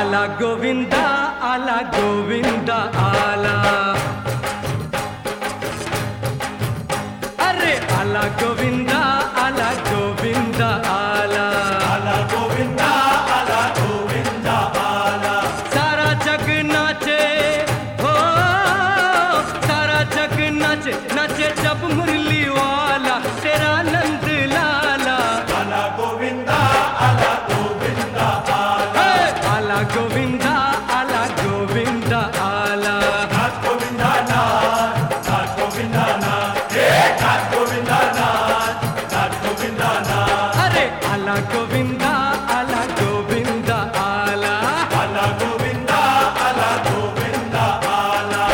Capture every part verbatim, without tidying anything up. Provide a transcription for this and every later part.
आला गोविंदा आला गोविंदा आला, अरे आला गोविंदा आला गोविंदा आला, आला गोविंदा आला गोविंदा आला। सारा जग नाचे हो, सारा जग नाचे नाचे जब मुरली वाला तेरा नंद लाला। आला गोविंदा आला गोविंदा आला, आला गोविंदा आला गोविंदा आला, नाथ गोविंदा नाथ, नाथ गोविंदा नाथ, हे नाथ गोविंदा नाथ, नाथ गोविंदा नाथ। अरे आला गोविंदा आला गोविंदा आला, आला गोविंदा आला गोविंदा आला।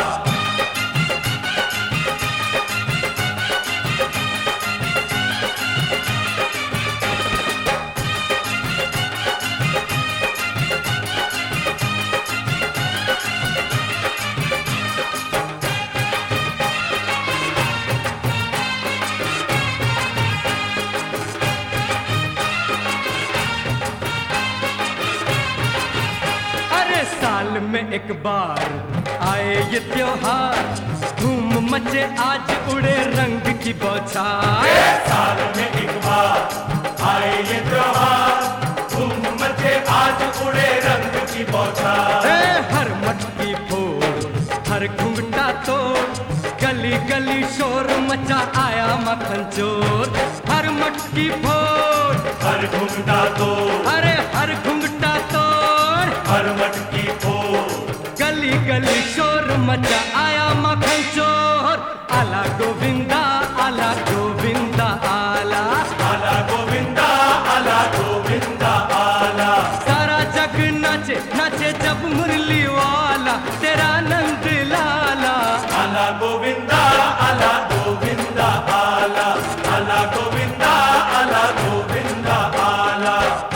अरे साल में एक बार आए ये त्योहार, धूम मचे आज उड़े रंग की बौछार। साल में एक बार आए ये त्योहार, धूम मचे आज उड़े रंग की बौछार। ए, हर मटकी फोड़ हर घुंघटा तोड़, गली गली शोर मचा आया मक्खन चोर। हर मटकी फोड़ हर घुंघटा तोड़, अरे हर घुंघटा तोड़, हर मटकी फोड़, गली गली शोर मचा आया मक्खन चोर। आला गोविंदा आला गोविंदा आला, आला गोविंदा आला गोविंदा आला। सारा जग नाचे नाचे जब मुरली वाला तेरा नंद लाला। आला गोविंदा आला गोविंदा आला, आला गोविंदा आला गोविंदा आला।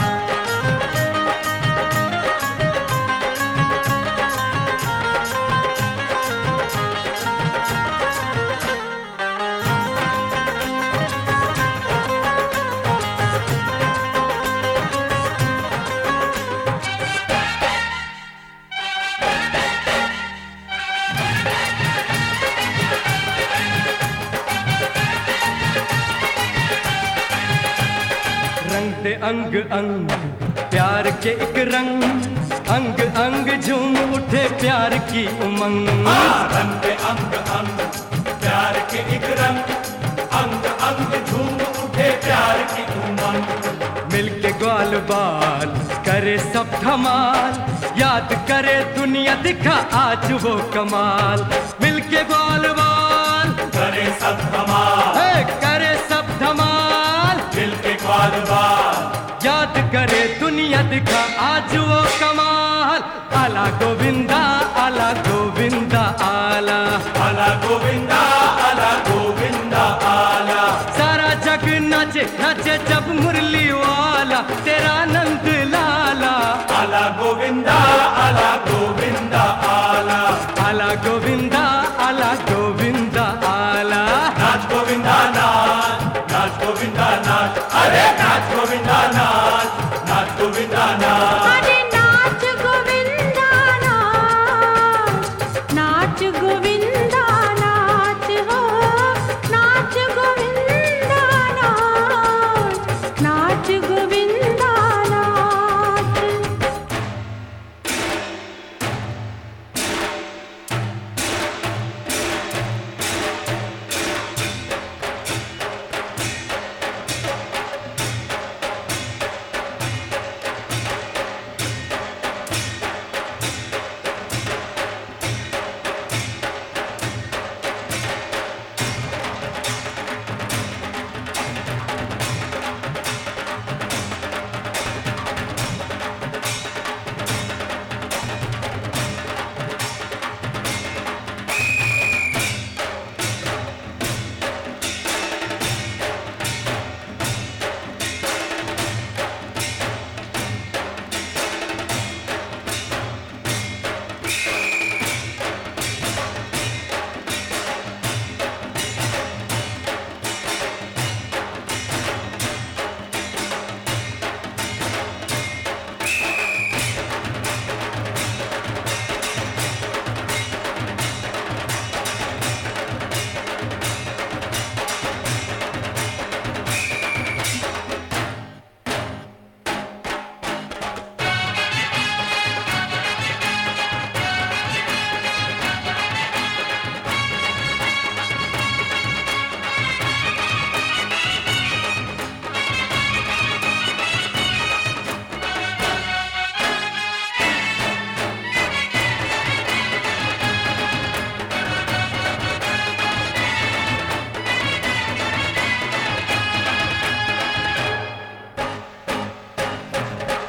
रंग दे अंग अंग प्यार के एक रंग, अंग अंग झूम उठे प्यार की उमंग। रंग के अंग अंग प्यार के एक रंग, अंग अंग झूम उठे प्यार की उमंग। मिलके ग्वाल बाल करे सब धमाल, याद करे दुनिया दिखा आज वो कमाल। मिलके ग्वाल बाल करे सब धमाल, हे, करे सब धमाल, दिल के ग्वाल बाल, याद करे दुनिया दिखा आज वो कमाल। आला गोविंदा आला गोविंदा आला, आला गोविंदा आला गोविंदा आला। सारा जग नाचे नाचे जब मुरली वाला तेरा नंद लाला। आला गोविंदा आला गोविंदा आला, आला गोविंदा आला गोविंदा आला, नाच गोविंदा नाच, नाच गोविंदा नाच, अरे नाच गोविंदा नाच, नाच गोविंदा नाच। अरे नाच गोविंदा नाच, नाच गोविंदा नाच हो, नाच गोविंदा नाच, नाच गोविंदा नाच।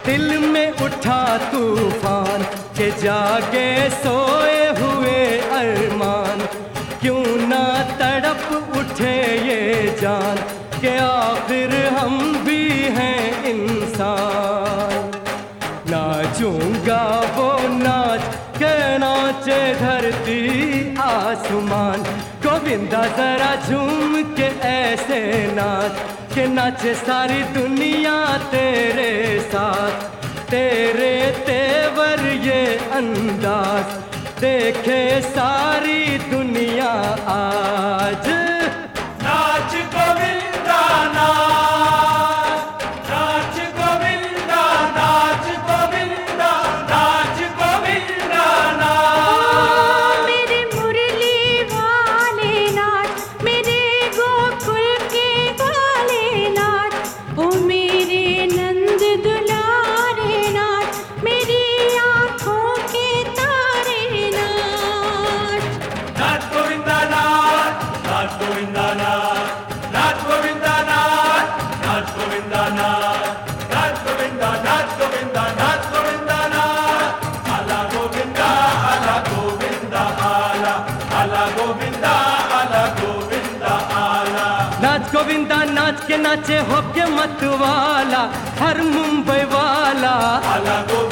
दिल में उठा तूफान के जागे सोए हुए अरमान, क्यों ना तड़प उठे ये जान के आखिर हम भी हैं इंसान। नाचूंगा वो नाच के नाचे धरती आसमान, गोविंदा जरा झूम के ऐसे नाच के नाचे सारी दुनिया तेरे साथ। तेरे तेवर ये अंदाज देखे सारी दुनिया आज। नाच गोविंदा नाच, नाच गोविंदा नाच, गोविंदा नाच, गोविंदा नाच। मेरे मुरली वाले नाच, मेरे गोकुल के वाले नाच, ओ मेरे नंद दुलारे नाच, मेरी आँखों के तारे नाच। नाच गोविंदा नाच, नाच गोविंदा नाच, नाच गोविंदा नाच, नाच गोविंदा नाच, नाच गोविंदा नाच, गोविंदा नाच, गोविंदा नाच। आला गोविंदा, आला गोविंदा आला, आला गोविंदा, आला गोविंदा आला। नाच गोविंदा नाच के नाचे होके मत वाला हर मुंबई वाला। आला गोविंदा